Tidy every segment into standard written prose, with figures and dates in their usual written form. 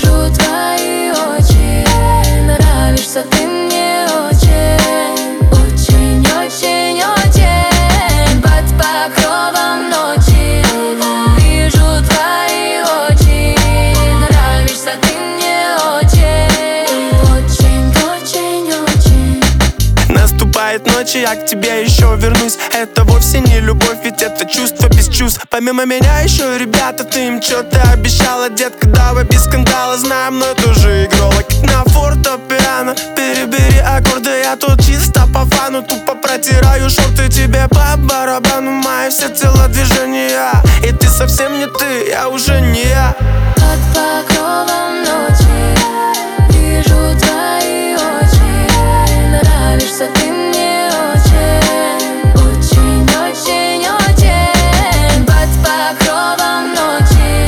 Вижу твои очи, нравишься ты мне очень, очень, очень, очень. Под покровом ночи вижу твои очи, нравишься ты мне очень, очень, очень, очень. Наступает ночь, и я к тебе еще вернусь. Это вовсе не любовь, ведь это чувство без чувств. Помимо меня еще ребята, ты им что-то обещала, детка, давай без скандала. Знаем, но это уже игролог на фортепиано. Перебери аккорды, я тут чисто по фану. Тупо протираю шорты тебе по барабану. Мои все телодвижения, и ты совсем не ты, я уже не я. Под покровом ночи вижу твои очи, нравишься ты мне очень, очень, очень, очень. Под покровом ночи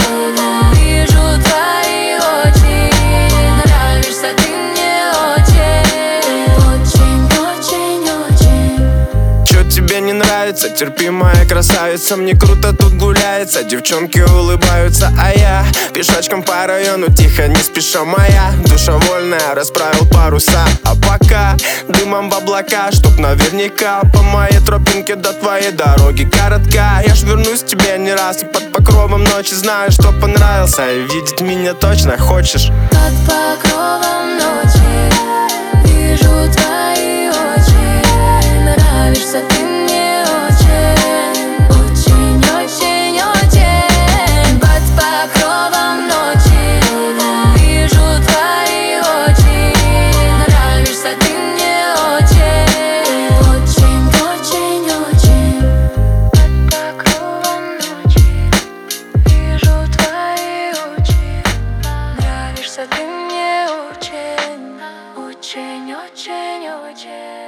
вижу твои очи, нравишься ты мне очень, очень, очень, очень. Чё тебе не нравится? Терпи, моя красавица. Мне круто тут гуляется, девчонки улыбаются, а я пешочком по району тихо, не спеша. Моя душа вольная, расправил паруса. А пока дымом в облака, чтоб наверняка по моей тропинке до твоей дороги коротка. Я ж вернусь к тебе не раз, и под покровом ночи знаю, что понравился, и видеть меня точно хочешь. Под покровом ночи вижу твои очи, нравишься ты мне очень, очень, очень, очень. Под покровом ночи вижу твои очи, нравишься ты мне очень, очень, очень, очень. Под покровом ночи вижу твои очи, нравишься ты мне очень, очень, очень, очень.